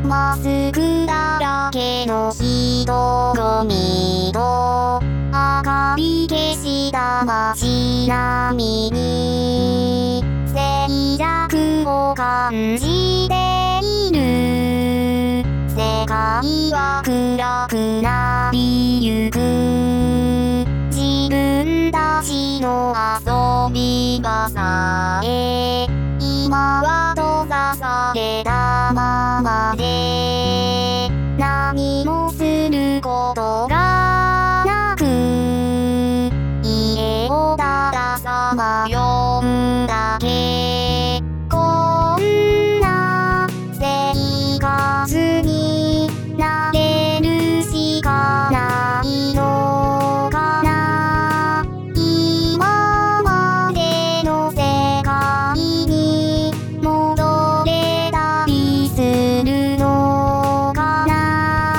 マスクだらけの人混みと明かり消した街並みに静寂を感じている。世界は暗くなりゆく。自分たちの遊び場さえ今は閉ざされたままで何もすることがなく家をたださまようだけ。こんな生活になれるしかないのかな。今までの世界に戻れたりするのかな。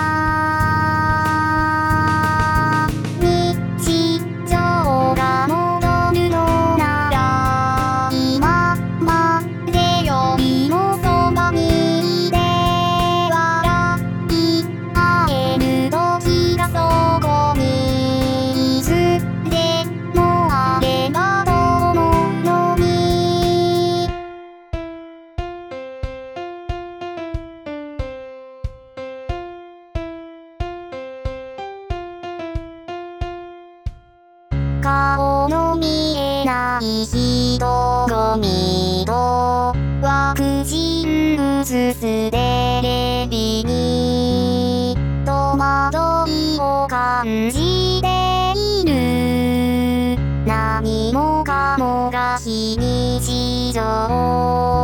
日常が戻るのなら今までよりもそばにいて笑い合える時がそこにいつでもあればと思うのに。顔の見えない人混みとワクチンうつすテレビに戸惑いを感じている。何もかもが非日常。